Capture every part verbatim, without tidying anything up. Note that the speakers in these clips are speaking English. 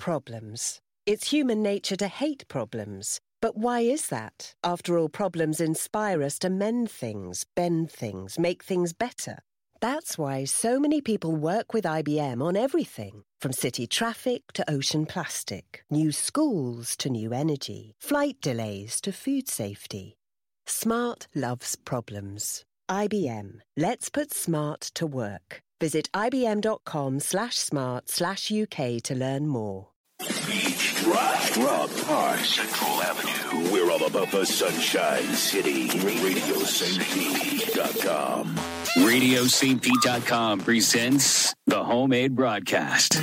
problems. It's human nature to hate problems. But why is that? After all, problems inspire us to mend things, bend things, make things better. That's why so many people work with I B M on everything, from city traffic to ocean plastic, new schools to new energy, flight delays to food safety. Smart loves problems. I B M. Let's put smart to work. Visit ibm.com slash smart slash UK to learn more. Beach Drive, Rock Park, Central Avenue. We're all about the Sunshine City. Radio Saint Pete dot com. Radio Saint Pete dot com presents the Homemade Broadcast.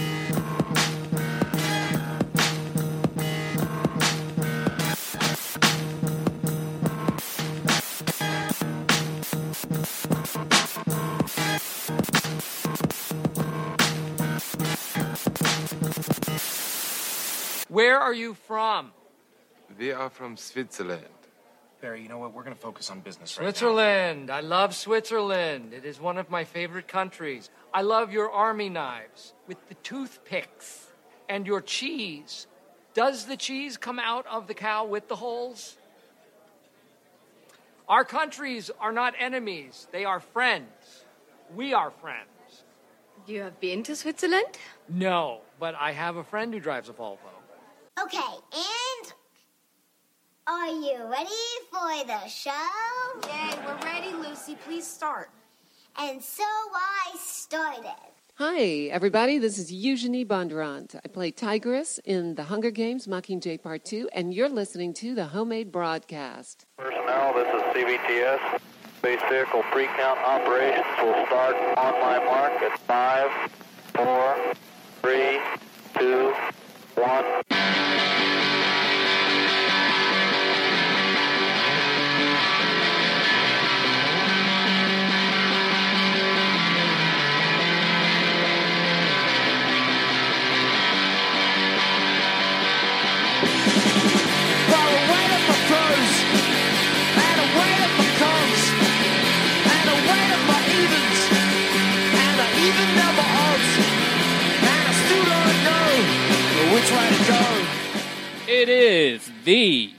Where are you from? We are from Switzerland. Barry, you know what? We're going to focus on business right Switzerland. Now. I love Switzerland. It is one of my favorite countries. I love your army knives with the toothpicks and your cheese. Does the cheese come out of the cow with the holes? Our countries are not enemies. They are friends. We are friends. You have been to Switzerland? No, but I have a friend who drives a Volvo. Okay, and are you ready for the show? Yay, we're ready, Lucy. Please start. And so I started. Hi, everybody. This is Eugenie Bondurant. I play Tigress in The Hunger Games Mockingjay Part two, and you're listening to the Homemade Broadcast. Personnel, this is C V T S. Space Vehicle Pre-Count Operations will start on my mark at five, four, three, two, one. It is the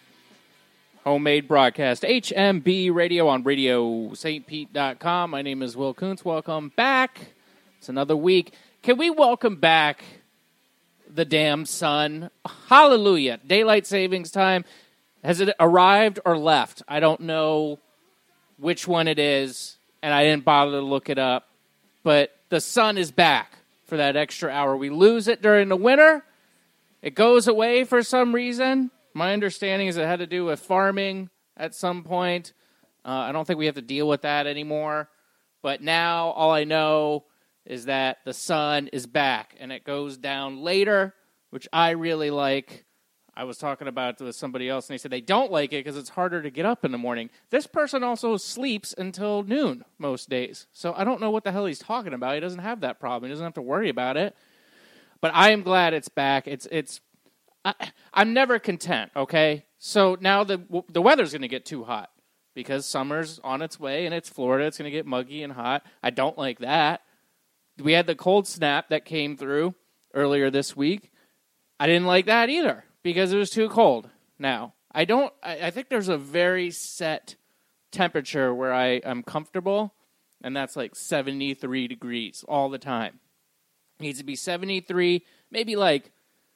Homemade Broadcast, H M B Radio on Radio Saint Pete dot com. My name is Will Kuntz. Welcome back. It's another week. Can we welcome back the damn sun? Hallelujah. Daylight savings time. Has it arrived or left? I don't know which one it is, and I didn't bother to look it up. But the sun is back for that extra hour. We lose it during the winter. It goes away for some reason. My understanding is it had to do with farming at some point. Uh, I don't think we have to deal with that anymore. But now all I know is that the sun is back, and it goes down later, which I really like. I was talking about it with somebody else, and they said they don't like it because it's harder to get up in the morning. This person also sleeps until noon most days. So I don't know what the hell he's talking about. He doesn't have that problem. He doesn't have to worry about it. But I am glad it's back. It's it's. I, I'm never content. Okay, so now the the weather's going to get too hot because summer's on its way and it's Florida. It's going to get muggy and hot. I don't like that. We had the cold snap that came through earlier this week. I didn't like that either because it was too cold. Now I don't. I, I think there's a very set temperature where I am comfortable, and that's like seventy-three degrees all the time. It needs to be seventy-three, maybe like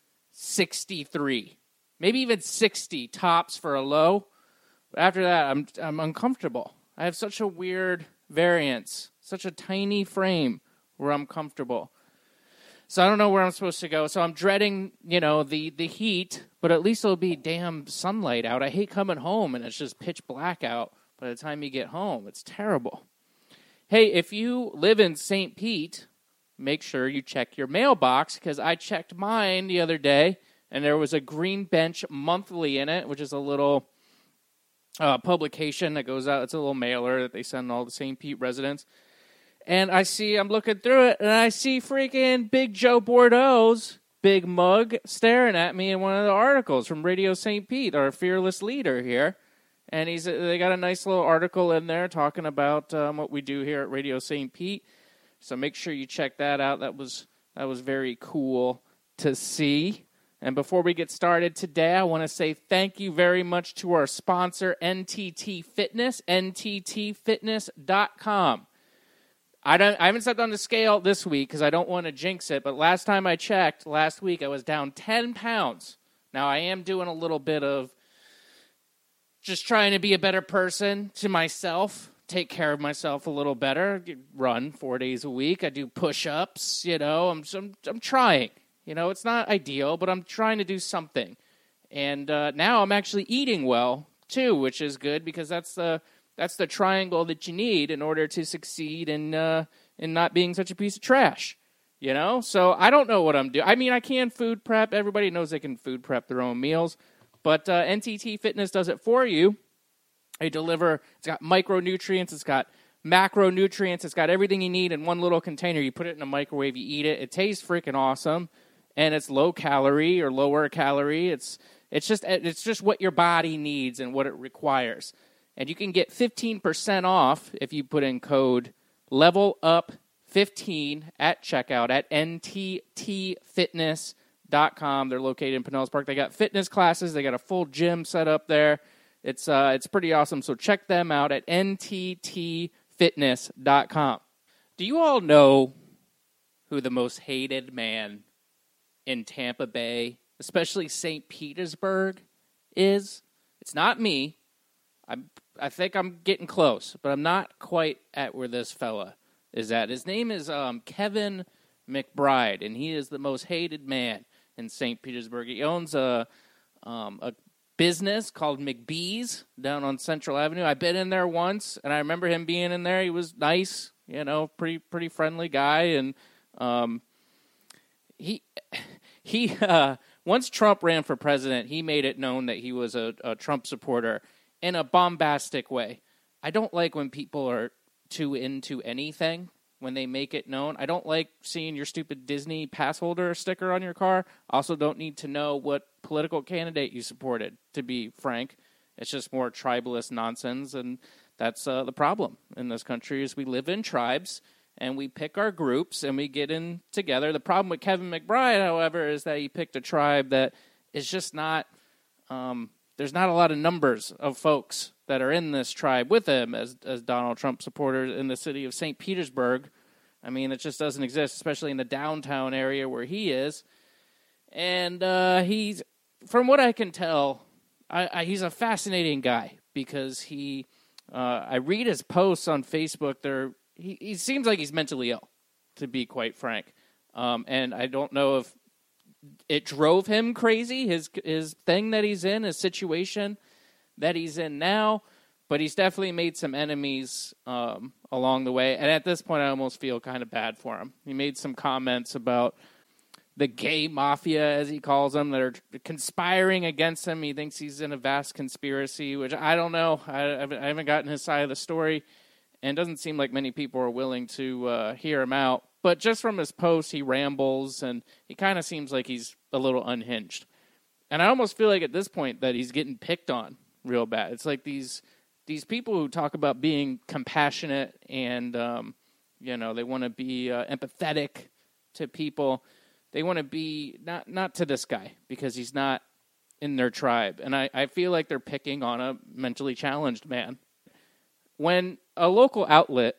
sixty-three, maybe even sixty tops for a low. But after that, I'm I'm uncomfortable. I have such a weird variance, such a tiny frame where I'm comfortable. So I don't know where I'm supposed to go. So I'm dreading, you know, the, the heat, but at least it'll be damn sunlight out. I hate coming home and it's just pitch black out by the time you get home. It's terrible. Hey, if you live in Saint Pete, make sure you check your mailbox, because I checked mine the other day, and there was a Green Bench Monthly in it, which is a little uh, publication that goes out. It's a little mailer that they send all the Saint Pete residents. And I see, I'm looking through it, and I see freaking Big Joe Bordeaux's big mug staring at me in one of the articles from Radio Saint Pete, our fearless leader here. And he's they got a nice little article in there talking about um, what we do here at Radio Saint Pete. So make sure you check that out. That was that was very cool to see. And before we get started today, I want to say thank you very much to our sponsor, N T T Fitness, N T T fitness dot com. I don't. I haven't stepped on the scale this week because I don't want to jinx it, but last time I checked, last week, I was down ten pounds. Now, I am doing a little bit of just trying to be a better person to myself, take care of myself a little better, run four days a week. I do push-ups, you know, I'm, I'm, I'm trying. You know, it's not ideal, but I'm trying to do something. And uh, now I'm actually eating well, too, which is good because that's the that's the triangle that you need in order to succeed in, uh, in not being such a piece of trash. You know? So I don't know what I'm doing. I mean, I can food prep. Everybody knows they can food prep their own meals. But uh, N T T Fitness does it for you. They deliver, it's got micronutrients, it's got macronutrients, it's got everything you need in one little container. You put it in a microwave, you eat it. It tastes freaking awesome. And it's low calorie or lower calorie. It's it's just it's just what your body needs and what it requires. And you can get fifteen percent off if you put in code level up fifteen at checkout at N T T fitness dot com. They're located in Pinellas Park. They got fitness classes. They got a full gym set up there. It's uh it's pretty awesome. So check them out at N T T fitness dot com. Do you all know who the most hated man in Tampa Bay, especially Saint Petersburg, is? It's not me. I'm, I think I'm getting close, but I'm not quite at where this fella is at. His name is um, Kevin McBride, and he is the most hated man in Saint Petersburg. He owns a um, a business called McBee's down on Central Avenue. I've been in there once, and I remember him being in there. He was nice, you know, pretty pretty friendly guy, and um, he he uh, once Trump ran for president, he made it known that he was a, a Trump supporter in a bombastic way. I don't like when people are too into anything when they make it known. I don't like seeing your stupid Disney pass holder sticker on your car. Also don't need to know what political candidate you supported, to be frank. It's just more tribalist nonsense, and that's uh, the problem in this country is we live in tribes, and we pick our groups, and we get in together. The problem with Kevin McBride, however, is that he picked a tribe that is just not, um, there's not a lot of numbers of folks that are in this tribe with him as as Donald Trump supporters in the city of Saint Petersburg. I mean, it just doesn't exist, especially in the downtown area where he is. And uh, he's, from what I can tell, I, I, he's a fascinating guy because he, uh, I read his posts on Facebook. They're, he, he seems like he's mentally ill, to be quite frank. Um, and I don't know if it drove him crazy, his his thing that he's in, his situation that he's in now, but he's definitely made some enemies um, along the way. And at this point, I almost feel kind of bad for him. He made some comments about the gay mafia, as he calls them, that are conspiring against him. He thinks he's in a vast conspiracy, which I don't know. I, I haven't gotten his side of the story, and it doesn't seem like many people are willing to uh, hear him out. But just from his posts, he rambles, and he kind of seems like he's a little unhinged. And I almost feel like at this point that he's getting picked on real bad. It's like these these people who talk about being compassionate and, um, you know, they want to be uh, empathetic to people. They want to be, not not to this guy, because he's not in their tribe. And I, I feel like they're picking on a mentally challenged man. When a local outlet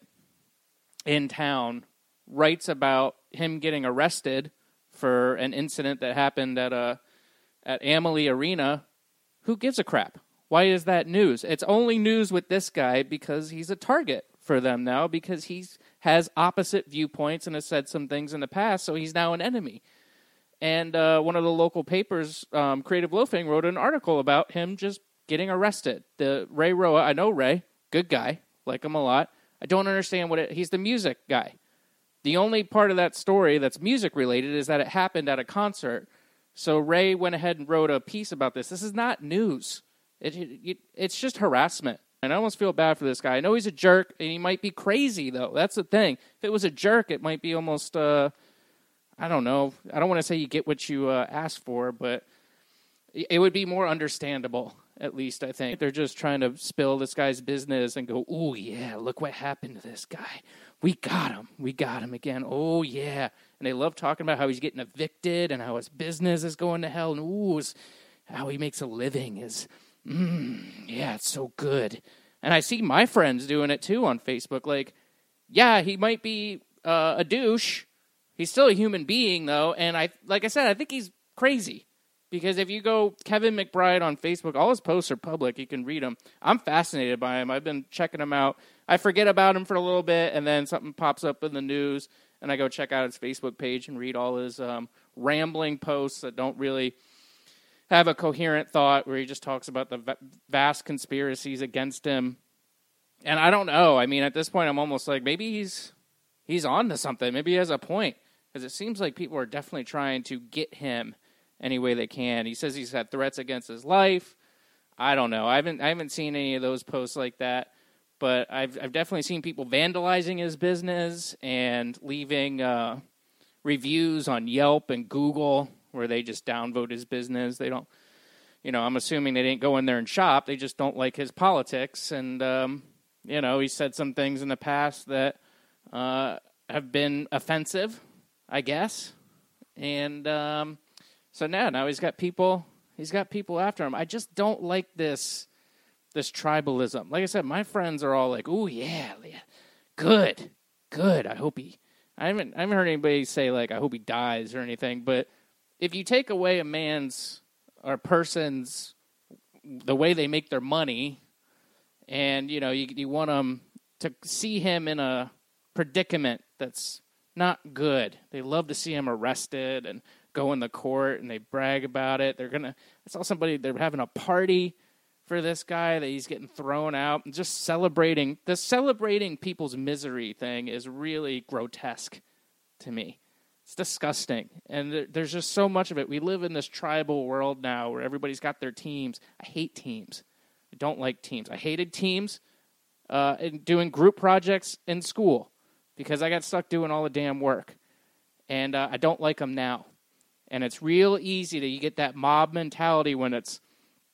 in town writes about him getting arrested for an incident that happened at a at Amalie Arena, who gives a crap? Why is that news? It's only news with this guy because he's a target for them now, because he has opposite viewpoints and has said some things in the past, so he's now an enemy. And uh, one of the local papers, um, Creative Loafing, wrote an article about him just getting arrested. The Ray Roa, I know Ray, good guy, like him a lot. I don't understand what it, he's the music guy. The only part of that story that's music related is that it happened at a concert. So Ray went ahead and wrote a piece about this. This is not news. It, it, it's just harassment. And I almost feel bad for this guy. I know he's a jerk, and he might be crazy, though. That's the thing. If it was a jerk, it might be almost, uh, I don't know. I don't want to say you get what you uh, ask for, but it would be more understandable, at least, I think. They're just trying to spill this guy's business and go, oh, yeah, look what happened to this guy. We got him. We got him again. Oh, yeah. and they love talking about how he's getting evicted and how his business is going to hell, and ooh, his, how he makes a living is, mm, yeah, it's so good. And I see my friends doing it too on Facebook. Like, yeah, he might be uh, a douche. He's still a human being, though. And I, like I said, I think he's crazy. Because if you go Kevin McBride on Facebook, all his posts are public. You can read them. I'm fascinated by him. I've been checking him out. I forget about him for a little bit, and then something pops up in the news, and I go check out his Facebook page and read all his um, rambling posts that don't really have a coherent thought, where he just talks about the vast conspiracies against him. And I don't know. I mean, at this point, I'm almost like, maybe he's he's on to something. Maybe he has a point. Because it seems like people are definitely trying to get him any way they can. He says he's had threats against his life. I don't know. I haven't I haven't seen any of those posts like that. But I've I've definitely seen people vandalizing his business and leaving uh, reviews on Yelp and Google where they just downvote his business. They don't, you know, I'm assuming they didn't go in there and shop. They just don't like his politics. And, um, you know, he said some things in the past that uh, have been offensive, I guess. And um, so now, now he's got people, he's got people after him. I just don't like this, this tribalism. Like I said, my friends are all like, "Ooh, yeah, yeah, good, good. I hope he." I haven't, I haven't heard anybody say like, "I hope he dies" or anything. But if you take away a man's or a person's the way they make their money, and you know you you want them to see him in a predicament that's not good. They love to see him arrested and go in the court, and they brag about it. They're gonna. I saw somebody. They're having a party for this guy that he's getting thrown out, and just celebrating. The celebrating people's misery thing is really grotesque to me. It's disgusting, and there, there's just so much of it. We live in this tribal world now where everybody's got their teams. I hate teams. I don't like teams. I hated teams uh, in doing group projects in school because I got stuck doing all the damn work, and uh, I don't like them now. And it's real easy that you get that mob mentality when it's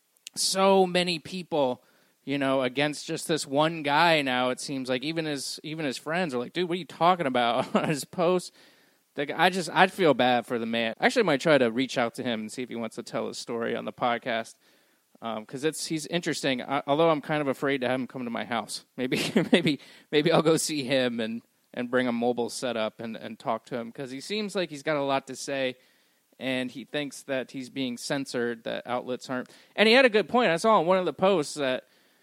so many people, you know, against just this one guy. Now it seems like even his even his friends are like, "Dude, what are you talking about?" on his posts. I just, I'd feel bad for the man. I actually might try to reach out to him and see if he wants to tell his story on the podcast. Because um, it's he's interesting, I, although I'm kind of afraid to have him come to my house. Maybe maybe, maybe I'll go see him and, and bring a mobile setup and, and talk to him. Because he seems like he's got a lot to say, and he thinks that he's being censored, that outlets aren't. And he had a good point. I saw in one of the posts that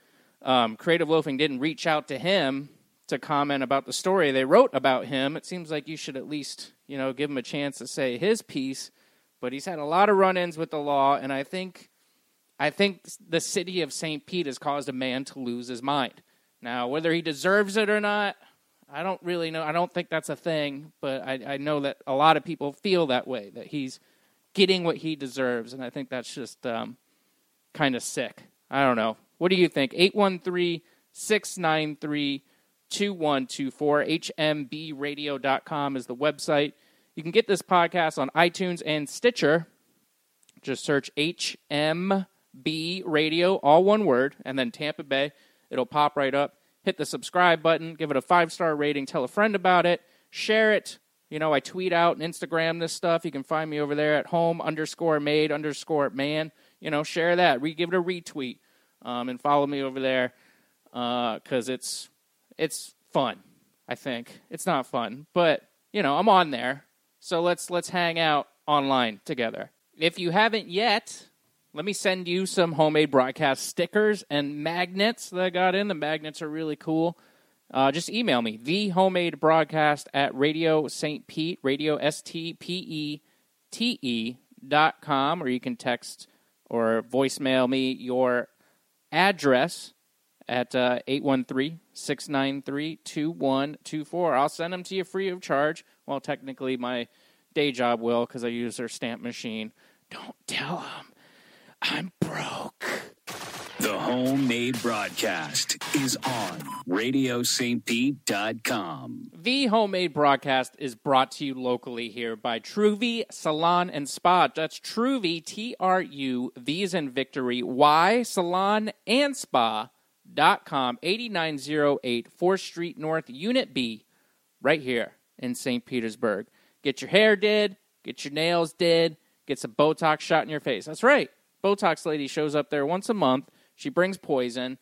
um, Creative Loafing didn't reach out to him to comment about the story they wrote about him. It seems like you should at least, you know, give him a chance to say his piece. But he's had a lot of run-ins with the law, and I think I think the city of Saint Pete has caused a man to lose his mind. Now, whether he deserves it or not, I don't really know. I don't think that's a thing, but I, I know that a lot of people feel that way, that he's getting what he deserves, and I think that's just um, kind of sick. I don't know. What do you think? eight one three, six nine three, two one two four. H M B radio dot com is the website. You can get this podcast on iTunes and Stitcher. Just search H M B Radio, all one word, and then Tampa Bay. It'll pop right up. Hit the subscribe button. Give it a five-star rating. Tell a friend about it. Share it. You know, I tweet out and Instagram this stuff. You can find me over there at home underscore made underscore man. You know, share that. Re- give it a retweet. Um, and follow me over there because uh, it's... It's fun, I think. It's not fun, but, you know, I'm on there. So let's let's hang out online together. If you haven't yet, let me send you some homemade broadcast stickers and magnets that I got in. The magnets are really cool. Uh, just email me, thehomadebroadcast at Radio Saint Pete, radio S T P E T E dot com, or you can text or voicemail me your address at uh, eight one three, six nine three, two one two four. I'll send them to you free of charge. Well, technically my day job will because I use their stamp machine. Don't tell them I'm broke. The Homemade Broadcast is on radio saint pete dot com. The Homemade Broadcast is brought to you locally here by Truvi Salon and Spa. That's Truvi, T R U, V as in victory, Y, Salon and Spa. Dot com, eighty-nine oh eight fourth Street North, Unit B, right here in Saint Petersburg. get your hair did, get your nails did, get some Botox shot in your face. That's right. Botox lady shows up there once a month. She brings poison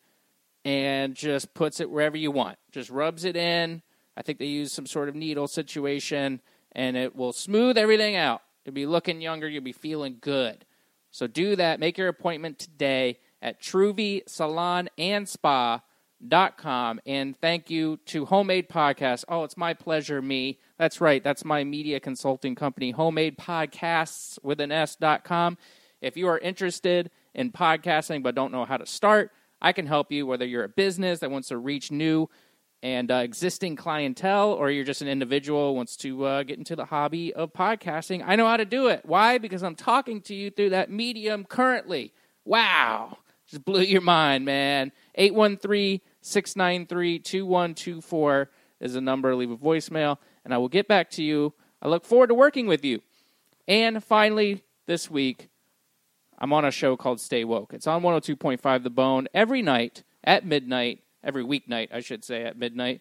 and just puts it wherever you want. Just rubs it in. I think they use some sort of needle situation, and it will smooth everything out. You'll be looking younger. You'll be feeling good. So do that. Make your appointment today at Truvy Salon and Spa dot com. And thank you to Homemade Podcasts. Oh, it's my pleasure, me. That's right. That's my media consulting company, Homemade Podcasts with an S dot com. If you are interested in podcasting but don't know how to start, I can help you, whether you're a business that wants to reach new and uh, existing clientele, or you're just an individual who wants to uh, get into the hobby of podcasting. I know how to do it. Why? Because I'm talking to you through that medium currently. Wow. Just blew your mind, man. eight one three, six nine three, two one two four is the number. Leave a voicemail, and I will get back to you. I look forward to working with you. And finally, this week, I'm on a show called Stay Woke. It's on one oh two point five The Bone every night at midnight, every weeknight, I should say, at midnight.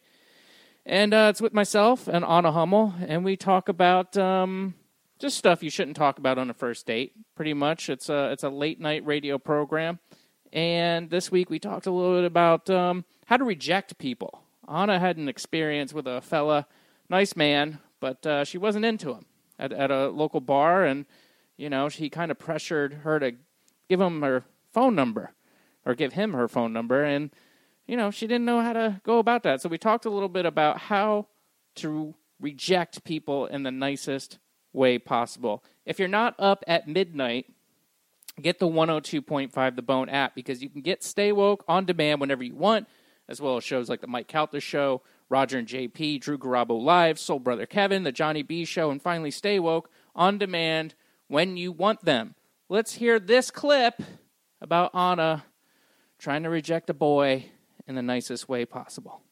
And uh, it's with myself and Anna Hummel, and we talk about um, just stuff you shouldn't talk about on a first date, pretty much. It's a, it's a late-night radio program. And this week we talked a little bit about um, how to reject people. Anna had an experience with a fella, nice man, but uh, she wasn't into him at, at a local bar, and you know, he kind of pressured her to give him her phone number or give him her phone number. And, you know, she didn't know how to go about that. So we talked a little bit about how to reject people in the nicest way possible. If you're not up at midnight, get the one oh two point five The Bone app, because you can get Stay Woke on demand whenever you want, as well as shows like the Mike Calter Show, Roger and J P, Drew Garabo Live, Soul Brother Kevin, the Johnny B Show, and finally Stay Woke on demand when you want them. Let's hear this clip about Anna trying to reject a boy in the nicest way possible.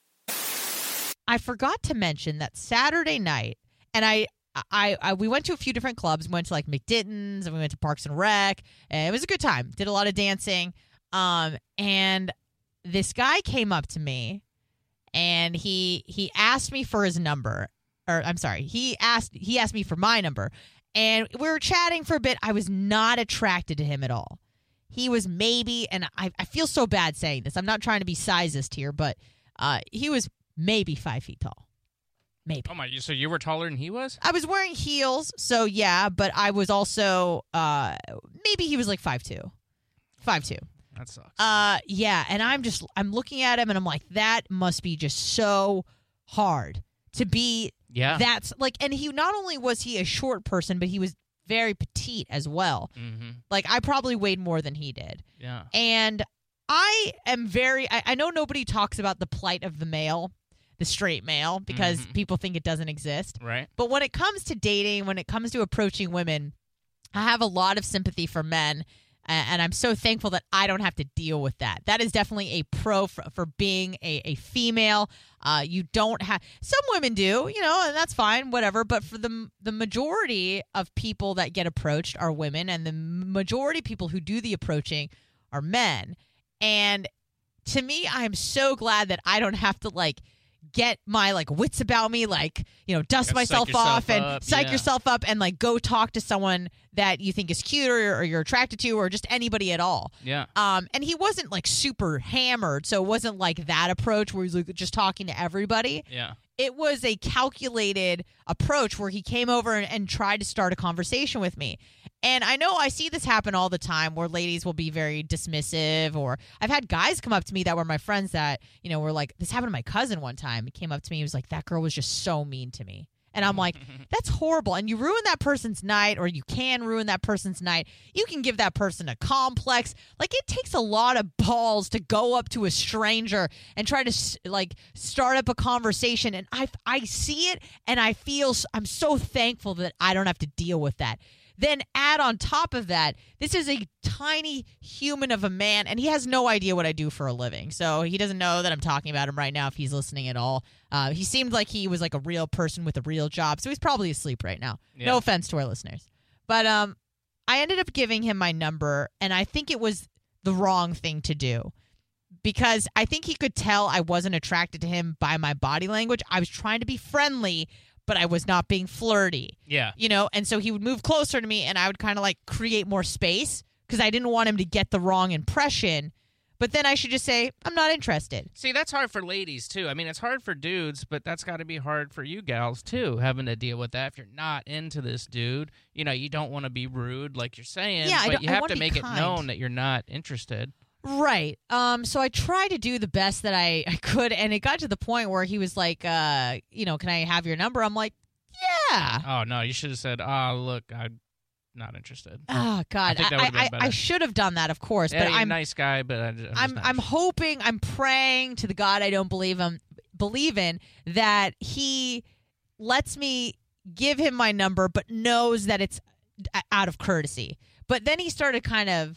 I forgot to mention that Saturday night, and I, I, I we went to a few different clubs. We went to like McDitton's, and we went to Parks and Rec, and it was a good time. Did a lot of dancing, um, and this guy came up to me, and he he asked me for his number, or I'm sorry, he asked he asked me for my number. And we were chatting for a bit. I was not attracted to him at all. He was maybe, and I, I feel so bad saying this. I'm not trying to be sizist here, but uh, he was maybe five feet tall. Maybe. Oh, my. So you were taller than he was? I was wearing heels, so yeah, but I was also, uh, maybe he was like five two. five two. That sucks. Uh, yeah, and I'm just, I'm looking at him, and I'm like, that must be just so hard to be. Yeah. That's like, and he not only was he a short person, but he was very petite as well. Mm-hmm. Like, I probably weighed more than he did. Yeah. And I am very, I, I know nobody talks about the plight of the male, the straight male, because mm-hmm. people think it doesn't exist. Right. But when it comes to dating, when it comes to approaching women, I have a lot of sympathy for men. And I'm so thankful that I don't have to deal with that. That is definitely a pro for, for being a, a female. Uh, you don't have – some women do, you know, and that's fine, whatever. But for the the majority of people that get approached are women, and the majority of people who do the approaching are men. And to me, I am so glad that I don't have to, like – get my like wits about me, like, you know, dust myself off and up, psych yeah. yourself up and like go talk to someone that you think is cute or, or you're attracted to, or just anybody at all. Yeah. Um, and he wasn't like super hammered, so it wasn't like that approach where he's like just talking to everybody. Yeah. It was a calculated approach where he came over and, and tried to start a conversation with me. And I know I see this happen all the time where ladies will be very dismissive, or I've had guys come up to me that were my friends that, you know, were like, this happened to my cousin one time. He came up to me. He was like, that girl was just so mean to me. And I'm like, that's horrible. And you ruin that person's night, or you can ruin that person's night. You can give that person a complex. Like, it takes a lot of balls to go up to a stranger and try to like start up a conversation. And I, I see it, and I feel, I'm so thankful that I don't have to deal with that. Then add on top of that, this is a tiny human of a man, and he has no idea what I do for a living. So he doesn't know that I'm talking about him right now if he's listening at all. Uh, he seemed like he was like a real person with a real job, so he's probably asleep right now. Yeah. No offense to our listeners. But um, I ended up giving him my number, and I think it was the wrong thing to do, because I think he could tell I wasn't attracted to him by my body language. I was trying to be friendly, but I was not being flirty. Yeah. You know, and so he would move closer to me, and I would kind of like create more space because I didn't want him to get the wrong impression. But then I should just say, I'm not interested. See, that's hard for ladies, too. I mean, it's hard for dudes, but that's got to be hard for you gals, too, having to deal with that. If you're not into this dude, you know, you don't want to be rude like you're saying, Yeah, I but don't- you I have wanna to be make kind. it known that you're not interested. Right. Um. So I tried to do the best that I, I could, and it got to the point where he was like, uh, you know, can I have your number? I'm like, yeah. Oh, no, you should have said, oh, look, I'm not interested. Oh, God. I think that I, would've been I, better. I should have done that, of course, Yeah, but you're a I'm nice guy, but I, I'm, just I'm not I'm hoping, I'm praying to the God I don't believe him, believe in, that he lets me give him my number, but knows that it's out of courtesy. But then he started kind of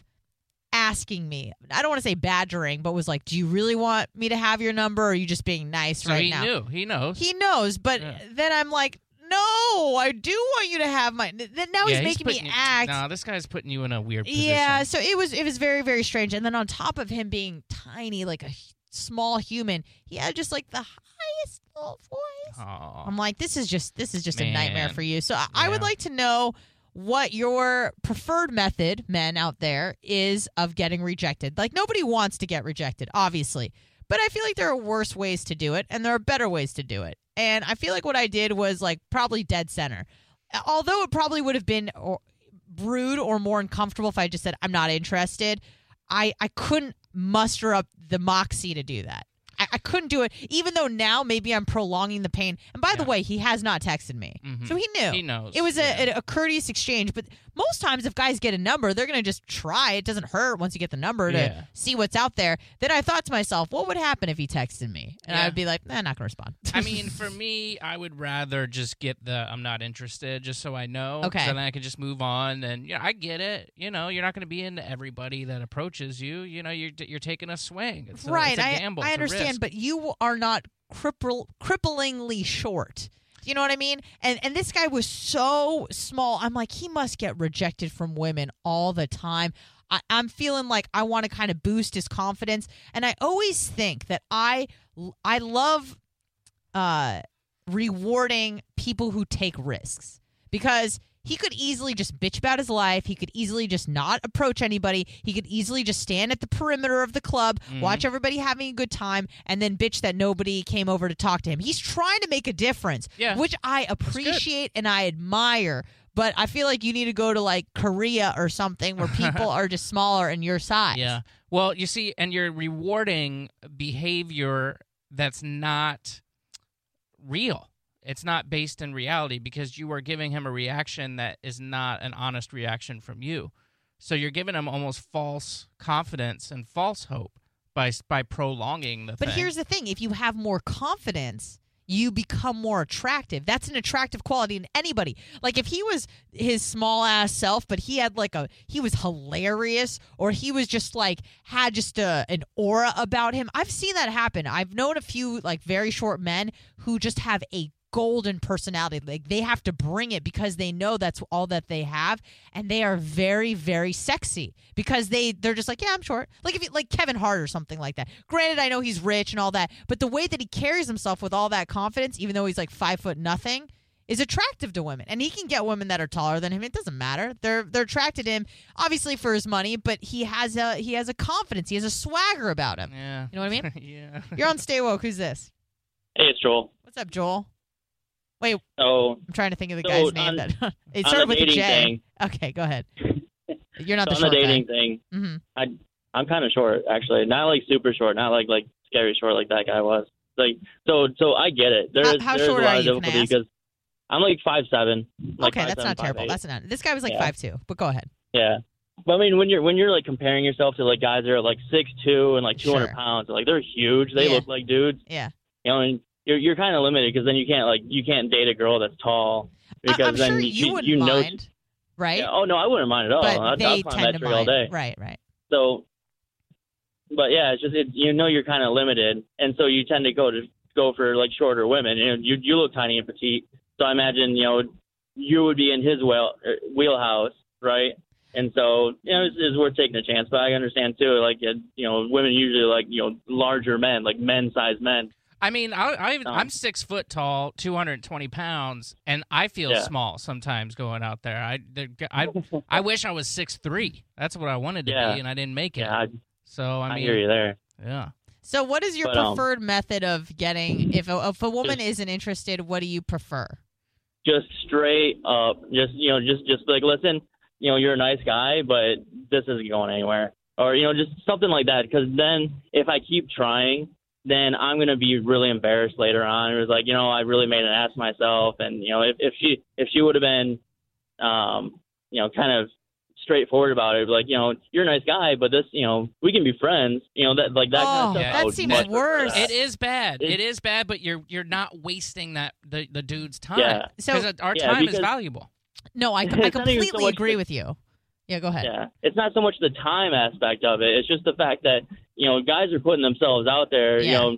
asking me, I don't want to say badgering, but was like, do you really want me to have your number, or are you just being nice So right he now? knew. He knows. He knows, but Yeah. then I'm like, no, I do want you to have my. Then now Yeah, he's making putting me you- act. No, this guy's putting you in a weird position. Yeah, so it was it was very very strange. And then on top of him being tiny, like a h- small human, he had just like the highest little voice. Aw. I'm like, this is just this is just a nightmare Man. for you. So I, I would Yeah. like to know what your preferred method, men out there, is of getting rejected. Like, nobody wants to get rejected, obviously. But I feel like there are worse ways to do it, and there are better ways to do it. And I feel like what I did was, like, probably dead center. Although it probably would have been or, rude or more uncomfortable if I just said, I'm not interested, I, I couldn't muster up the moxie to do that. I, I couldn't do it, even though now maybe I'm prolonging the pain. And by the way, he has not texted me. Mhm. So he knew. He knows, It was yeah. a, a, a courteous exchange. But most times if guys get a number, they're going to just try. It doesn't hurt once you get the number to Yeah. see what's out there. Then I thought to myself, what would happen if he texted me? And Yeah. I'd be like, nah, not going to respond. I mean, for me, I would rather just get the I'm not interested just so I know. Okay. So then I can just move on. And, yeah, I get it. You know, you're not going to be into everybody that approaches you. You know, you're, you're taking a swing. It's a, right. It's a I, gamble. I It's a understand, risk. but you are not cripple, cripplingly short. Do you know what I mean? And and this guy was so small. I'm like, he must get rejected from women all the time. I, I'm feeling like I want to kind of boost his confidence. And I always think that I I love uh, rewarding people who take risks, because he could easily just bitch about his life. He could easily just not approach anybody. He could easily just stand at the perimeter of the club, Mhm. watch everybody having a good time, and then bitch that nobody came over to talk to him. He's trying to make a difference, Yeah. which I appreciate and I admire. But I feel like you need to go to like Korea or something where people are just smaller and your size. Yeah. Well, you see, and you're rewarding behavior that's not real. It's not based in reality, because you are giving him a reaction that is not an honest reaction from you. So you're giving him almost false confidence and false hope by by prolonging the But thing. here's the thing. If you have more confidence, you become more attractive. That's an attractive quality in anybody. Like if he was his small ass self, but he had like a, he was hilarious, or he was just like, had just a, an aura about him. I've seen that happen. I've known a few like very short men who just have a golden personality. Like they have to bring it because they know that's all that they have, and they are very very sexy because they they're just like, yeah, I'm short. Like if you, like Kevin Hart or something like that. Granted, I know he's rich and all that, but the way that he carries himself with all that confidence, even though he's like five foot nothing, is attractive to women. And he can get women that are taller than him. It doesn't matter. They're they're attracted to him obviously for his money, but he has a he has a confidence. He has a swagger about him. Yeah. You know what I mean? Yeah. You're on Stay Woke. Who's this? Hey, it's Joel. What's up, Joel? Wait, Oh, I'm trying to think of the so guy's name. on- that it on started the with a dating J. thing- Okay, go ahead. You're not so the on short the dating guy. thing, Mm-hmm. I I'm kind of short actually, not like super short, not like like scary short like that guy was. Like so so I get it. There How- is how there is short a lot are of you? Can I difficulty ask? because I'm like five seven. Like Okay, five, that's seven, not five, terrible. eight. That's not. This guy was like Yeah. five two. But go ahead. Yeah. But I mean, when you're when you're like comparing yourself to like guys that are like six two and like two hundred Sure. pounds, like they're huge. They Yeah. look like dudes. Yeah. You know, and you're you're kind of limited because then you can't like you can't date a girl that's tall because I, I'm then sure you you wouldn't you know. mind, right? Yeah, oh no, I wouldn't mind at all. but I'd, they I'd climb tend that to tree all mind. day. Right, right. So, but yeah, it's just it, you know you're kind of limited, and so you tend to go to go for like shorter women. You know, you you look tiny and petite, so I imagine you know you would be in his wheel wheelhouse, right? And so you know it's, it's worth taking a chance. But I understand too, like it, you know, women usually like you know larger men, like men-sized men. I mean, I, I, Um, I'm six foot tall, two hundred twenty pounds, and I feel Yeah. small sometimes going out there. I, I, I wish I was six three. That's what I wanted to Yeah. be, and I didn't make it. Yeah, I, so, I I mean, hear you there. yeah. So what is your But, um, preferred method of getting, if a, if a woman Just- isn't interested, what do you prefer? Just straight up, just you know, just just like listen, you know, you're a nice guy, but this isn't going anywhere, or you know, just something like that. Because then, if I keep trying, then I'm gonna be really embarrassed later on. It was like, you know, I really made an ass of myself, and you know, if if she if she would have been, um, you know, kind of straightforward about it, like, you know, you're a nice guy, but this, you know, we can be friends, you know, that like that Oh, kind of stuff. that I would seems much prefer worse. that. It is bad. It- It is bad, but you're you're not wasting that the, the dude's time. Yeah. So- Because our Yeah, time is because- valuable. No, I, I It's not even so completely much agree the- with you. Yeah, go ahead. Yeah, it's not so much the time aspect of it. It's just the fact that, you know, guys are putting themselves out there, you Yeah. know,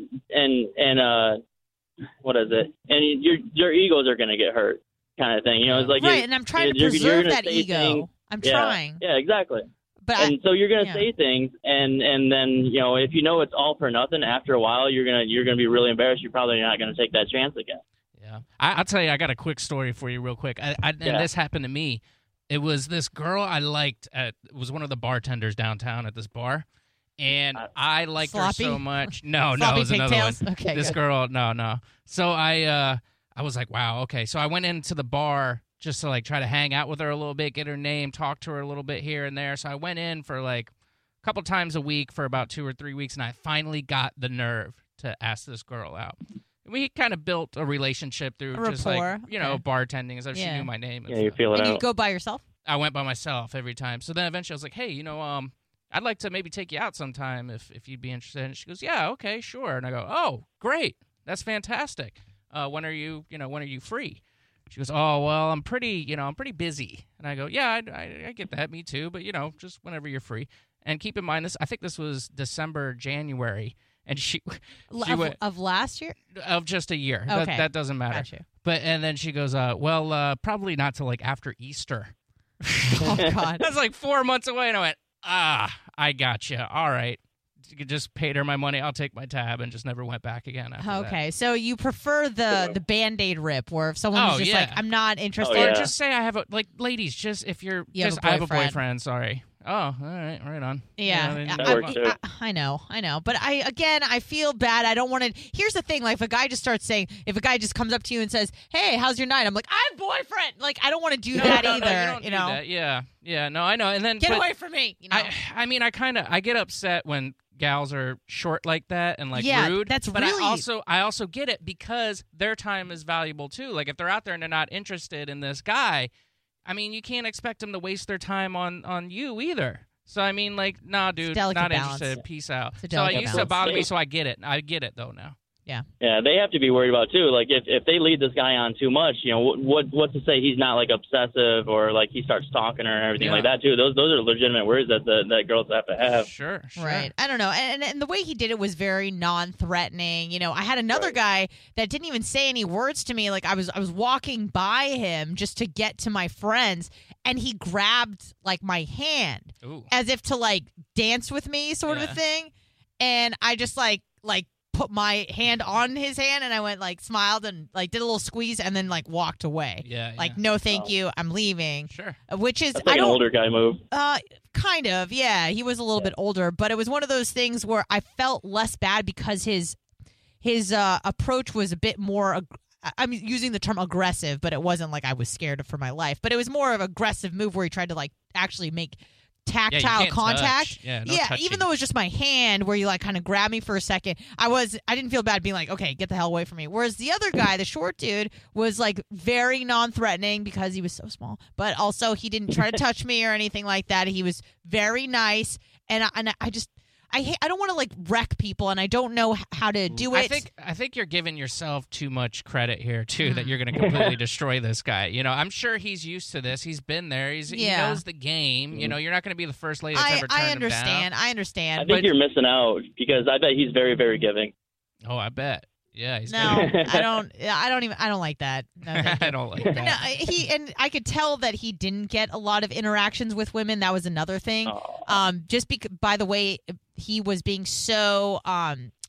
and and uh, what is it? And your your egos are going to get hurt, kind of thing. You know, it's like Right, it- and I'm trying to you're- you're preserve gonna that say ego. things- I'm yeah, trying. Yeah, exactly. But I, And so you're going to yeah. say things, and and then, you know, if you know it's all for nothing, after a while you're gonna you're gonna be really embarrassed. You're probably not going to take that chance again. Yeah, I, I'll tell you. I got a quick story for you, real quick. I, I, and Yeah. this happened to me. It was this girl I liked. At, was one of the bartenders downtown at this bar, and Uh, I liked her Sloppy? so much. No, no, Sloppy it was another one. pigtails? Okay, this good. girl, no, no. So I, uh, I was like, wow, okay. So I went into the bar just to like try to hang out with her a little bit, get her name, talk to her a little bit here and there. So I went in for like a couple times a week for about two or three weeks, and I finally got the nerve to ask this girl out. We kind of built a relationship through A just like, rapport, you know, okay. bartending, as if she Yeah. knew my name. And Yeah, you stuff. feel it And you out. go by yourself? I went by myself every time. So then eventually I was like, hey, you know, um, I'd like to maybe take you out sometime if, if you'd be interested. And she goes, yeah, okay, sure. And I go, oh, great. That's fantastic. Uh, when are you, you know, when are you free? She goes, oh, well, I'm pretty, you know, I'm pretty busy. And I go, yeah, I, I, I get that. Me too. But, you know, just whenever you're free. And keep in mind this, I think this was December, January. And she, she Of, went, of last year? of just a year. Okay. That, that doesn't matter. Got you. But, and then she goes, uh, well, uh, probably not till like after Easter. Oh, God. That's like four months away, and I went, ah, I got you. All right. You just paid her my money. I'll take my tab, and just never went back again after that. Okay, so you prefer the the Band-Aid rip, where if someone's Oh, just yeah. like, I'm not interested. Oh, Or yeah. just say I have a, like, ladies, just if you're, You have just, a I have a boyfriend. boyfriend, sorry. Oh, all right, right on. Yeah, You know, I, That I- works, too. I- I know, I know, but I again, I feel bad. I don't want to. Here's the thing: like, if a guy just starts saying, if a guy just comes up to you and says, "Hey, how's your night?" I'm like, "I have a boyfriend." Like, I don't want to do No, that no, no, either. you don't do know, that. Yeah, yeah, no, I know. And then get but away from me. You know, I, I mean, I kind of, I get upset when gals are short like that and like Yeah, rude. that's but really- I also, I also get it because their time is valuable too. Like if they're out there and they're not interested in this guy, I mean, you can't expect them to waste their time on on you either. So I mean, like, nah, dude, delicate not balance. interested. Peace out. It's a So it delicate used to balance. bother me, so I get it. I get it though now. yeah. Yeah, they have to be worried about too. Like if, if they lead this guy on too much, you know, what what what's to say he's not like obsessive or like he starts talking her and everything Yeah. like that too. Those those are legitimate worries that the, that girls have to have. Sure, sure. Right. I don't know. And, and the way he did it was very non-threatening. You know, I had another Right. guy that didn't even say any words to me. Like I was I was walking by him just to get to my friends, and he grabbed like my hand Ooh. as if to like dance with me, sort of Yeah. a thing. And I just like like put my hand on his hand, and I went like smiled and like did a little squeeze, and then like walked away. Yeah. Like, yeah. no, thank Oh. you. I'm leaving. Sure. Uh, Which is That's I like an don't older guy move. uh, kind of, yeah. He was a little bit older, but it was one of those things where I felt less bad because his his uh, approach was a bit more. Ag- I- I'm using the term aggressive, but it wasn't like I was scared for my life. But it was more of an aggressive move where he tried to like actually make tactile can't contact. touch. Yeah, no yeah, touching. even though it was just my hand where you like kind of grabbed me for a second, I was I didn't feel bad being like, okay, get the hell away from me. Whereas the other guy, the short dude, was like very non-threatening because he was so small, but also he didn't try to touch me or anything like that. He was very nice, and I, and I just I hate, I don't want to like wreck people, and I don't know h- how to do it. I think I think you're giving yourself too much credit here too. Mm. That you're going to completely destroy this guy. You know, I'm sure he's used to this. He's been there. He's he Yeah. knows the game. You know, you're not going to be the first lady that's I ever turned I him understand. I I understand. think But you're missing out because I bet he's very very giving. down. Oh, I bet. Yeah, he's no, good. I don't. I don't even. I don't like that. No, thank you. I don't like that. No, he and I could tell that he didn't get a lot of interactions with women. That was another thing. Oh. Um, just bec- by the way, he was being so um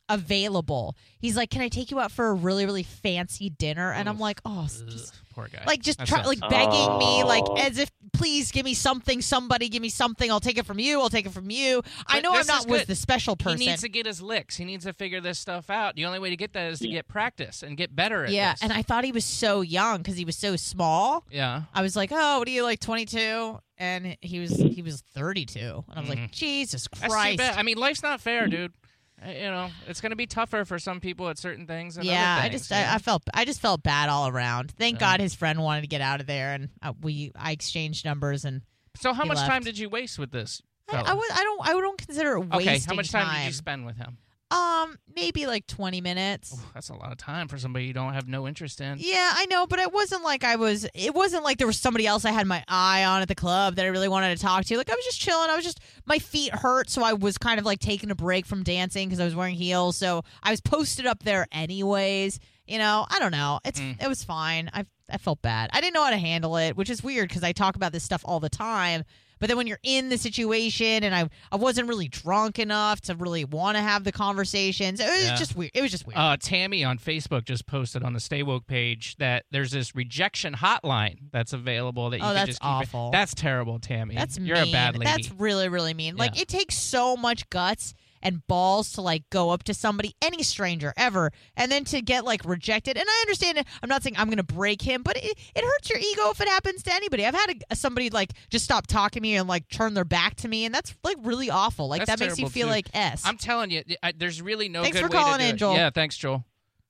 available. He's like, "Can I take you out for a really, really fancy dinner?" And I'm like, "Oh, just, poor guy." like just That try, sucks. like begging Oh. me, like as if, please give me something. Somebody give me something. I'll take it from you. I'll take it from you. I But know I'm this not is was good. the special person. He needs to get his licks. He needs to figure this stuff out. The only way to get that is to get practice and get better at yeah, this. and I thought he was so young because he was so small. Yeah. I was like, "Oh, what are you like, twenty-two?" And he was he was thirty-two, and I was Mhm. like, "Jesus That's too Christ!" bad. I mean, life's not fair, dude. Uh, You know, it's going to be tougher for some people at certain things. And Yeah, other I things, just you know? I, I felt I just felt bad all around. Thank Yeah. God his friend wanted to get out of there, and uh, we I exchanged numbers and. So how he much left. time did you waste with this I, fella? I, was, I don't I don't consider it wasting okay, how much time, did you spend with him? Um, maybe like twenty minutes. Ooh, that's a lot of time for somebody you don't have no interest in. Yeah, I know, but it wasn't like I was. It wasn't like there was somebody else I had my eye on at the club that I really wanted to talk to. Like I was just chilling. I was just my feet hurt, so I was kind of like taking a break from dancing because I was wearing heels. So I was posted up there anyways. You know, I don't know. It's Mm. it was fine. I I felt bad. I didn't know how to handle it, which is weird because I talk about this stuff all the time. But then when you're in the situation, and I I wasn't really drunk enough to really want to have the conversations, it was Yeah. just weird. It was just weird. Uh, Tammy on Facebook just posted on the Stay Woke page that there's this rejection hotline that's available that you Oh, can that's just keep awful. It. That's terrible, Tammy. That's You're mean. a bad lady. That's really, really mean. Like, Yeah. it takes so much guts and balls to, like, go up to somebody, any stranger ever, and then to get, like, rejected. And I understand it. I'm not saying I'm going to break him, but it, it hurts your ego if it happens to anybody. I've had a, somebody, like, just stop talking to me and, like, turn their back to me, and that's, like, really awful. Like, That's that makes you terrible, feel too. like S. I'm telling you, I, there's really no Thanks good for way calling to do in, it. Joel. Yeah, thanks, Joel.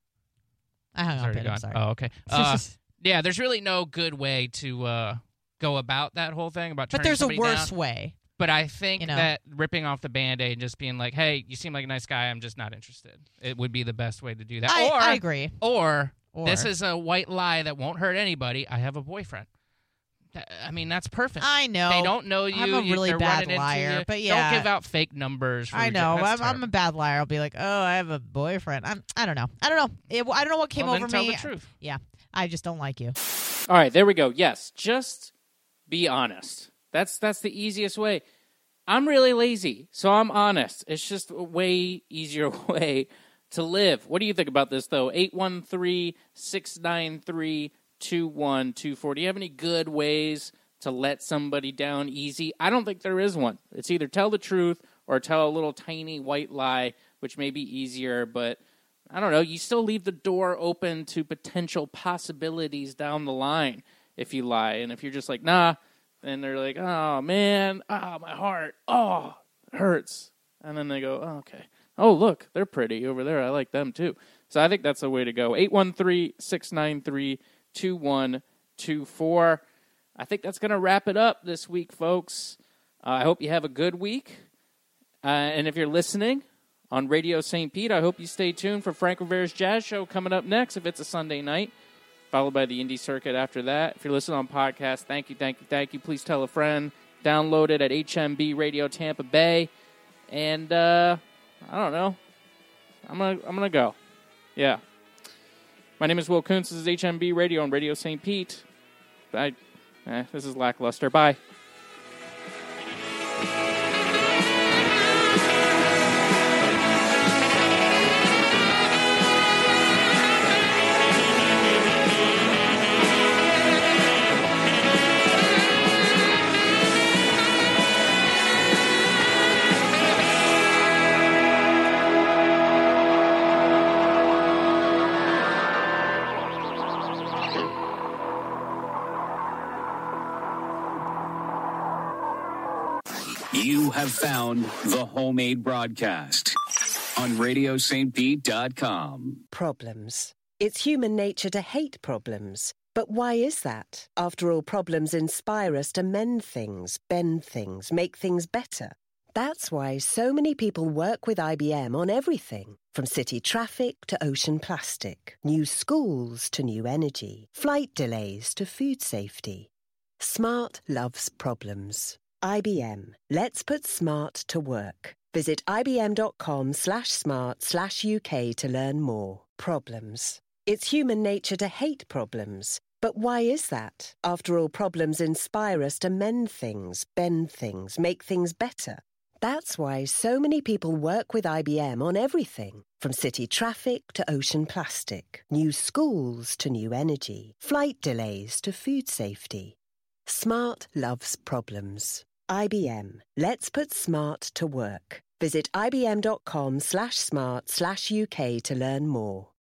I hung He's up already it. I'm gone. sorry. Oh, okay. Uh, yeah, there's really no good way to uh, go about that whole thing about But turning there's a somebody worse down. way. But I think You know? that ripping off the Band-Aid and just being like, hey, you seem like a nice guy, I'm just not interested. It would be the best way to do that. I, or, I agree. Or, Or- this is a white lie that won't hurt anybody. I have a boyfriend. Th- I mean, that's perfect. I know. They don't know you. I'm a you- really they're bad running into liar, you. but yeah. Don't give out fake numbers. For I reje- know. that's I'm, I'm a terrible. bad liar. I'll be like, oh, I have a boyfriend. I'm, I don't know. I don't know. It, I don't know what came Well, over then tell me. the truth. Yeah. I just don't like you. Uh, All right, there we go. Yes, just be honest. That's that's the easiest way. I'm really lazy, so I'm honest. It's just a way easier way to live. What do you think about this, though? eight one three, six nine three, two one two four. Do you have any good ways to let somebody down easy? I don't think there is one. It's either tell the truth or tell a little tiny white lie, which may be easier, but I don't know. You still leave the door open to potential possibilities down the line if you lie. And if you're just like, nah, then they're like, oh, man, oh, my heart, oh, it hurts. And then they go, oh, okay. Oh, look, they're pretty over there. I like them, too. So I think that's the way to go. eight one three, six nine three, two one two four. I think that's going to wrap it up this week, folks. Uh, I hope you have a good week. Uh, and if you're listening on Radio Saint Pete, I hope you stay tuned for Frank Rivera's Jazz Show coming up next if it's a Sunday night, followed by the Indie Circuit after that. If you're listening on podcast, thank you, thank you, thank you. Please tell a friend. Download it at H M B Radio Tampa Bay. And, uh, I don't know. I'm going to I'm gonna go. Yeah. My name is Will Kuntz. This is H M B Radio on Radio Saint Pete. I, eh, this is lackluster. Bye. You have found the Homemade Broadcast on radio st pete dot com. Problems. It's human nature to hate problems. But why is that? After all, problems inspire us to mend things, bend things, make things better. That's why so many people work with I B M on everything, from city traffic to ocean plastic, new schools to new energy, flight delays to food safety. Smart loves problems. I B M. Let's put smart to work. Visit ibm.com slash smart slash UK to learn more. Problems. It's human nature to hate problems. But why is that? After all, problems inspire us to mend things, bend things, make things better. That's why so many people work with I B M on everything, from city traffic to ocean plastic, new schools to new energy, flight delays to food safety. Smart loves problems. I B M. Let's put smart to work. Visit ibm.com slash smart slash UK to learn more.